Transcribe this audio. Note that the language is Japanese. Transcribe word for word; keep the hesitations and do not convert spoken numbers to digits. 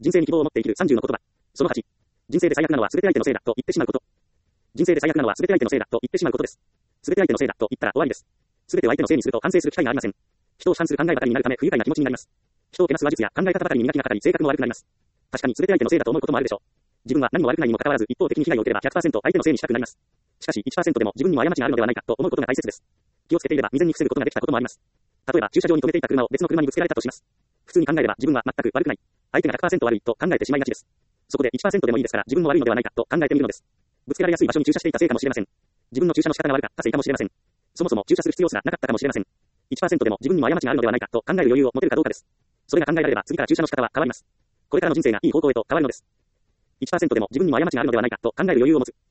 人生に希望を持って生きるさんじゅうの言葉。そのはち。人生で最悪なのは全て相手のせいだと言ってしまうこと。人生で最悪なのは全て相手のせいだと言ってしまうことです。全て相手のせいだと言ったら終わりです。全てを相手のせいにすると反省する機会がありません。人を批判する考えばかりになるため不愉快な気持ちになります。人をけなす話術や考え方ばかりに磨きがかかり性格も悪くなります。確かに全て相手のせいだと思うこともあるでしょう。自分は何も悪くないにもかかわらず一方的に被害を受ければ ひゃくパーセント 相手のせいにしたくなります。しかし いちパーセント でも自分にも過ちがあるのではないかと思うことが大切です。気をつけていれば未然に防ぐことができたこともあります。例えば駐車場に止めていた車を別の車にぶつけられたとします。普通に考えれば自分は全く悪くない。相手が ひゃくパーセント 悪いと考えてしまいがちです。そこで いちパーセント でもいいですから自分も悪いのではないかと考えてみるのです。ぶつけられやすい場所に駐車していたせいかもしれません。自分の駐車の仕方が悪かったせいかもしれません。そもそも駐車する必要すらなかったかもしれません。いちパーセント でも自分にも過ちがあるのではないかと考える余裕を持てるかどうかです。それが考えられれば次から駐車の仕方は変わります。これからの人生がいい方向へと変わるのです。いちパーセント でも自分にも過ちがあるのではないかと考える余裕を持つ。